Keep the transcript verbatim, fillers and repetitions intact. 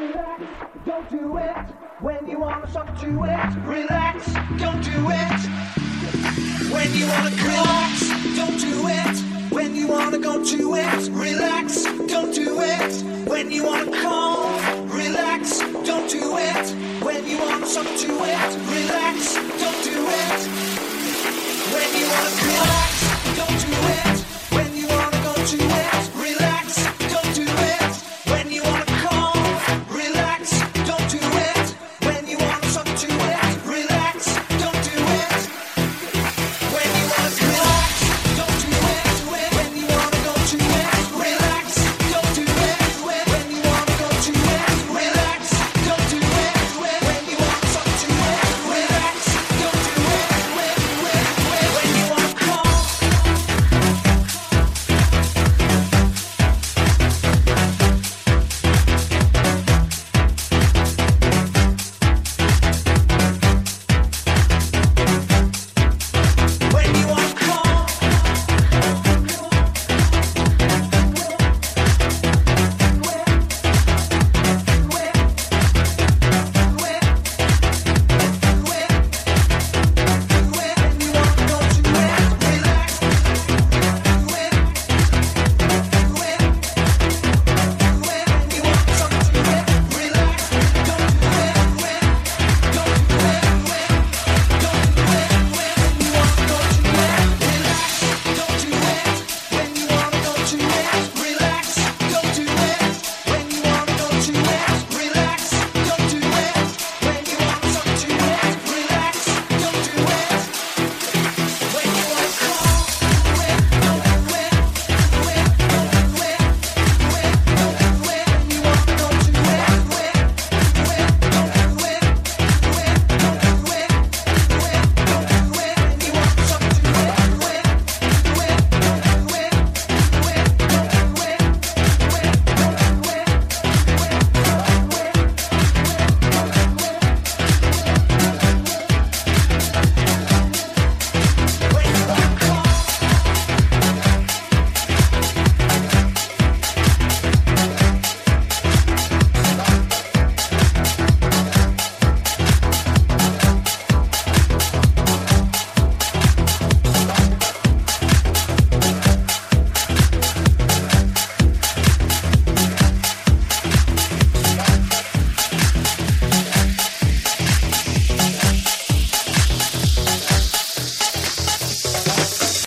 Don't do it when you wanna stop to it. Relax, don't do it when you wanna relax. Don't do it when you wanna go to it. Relax, don't do it when you wanna call. Relax, don't do it when you wanna stop to it.